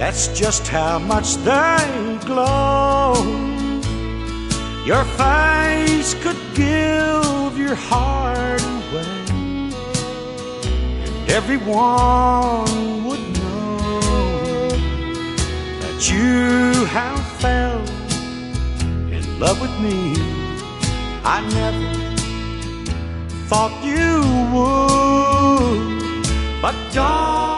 that's just how much they glow. Your face could give your heart away, and everyone would know that you have fell in love with me. I never thought you would, but don't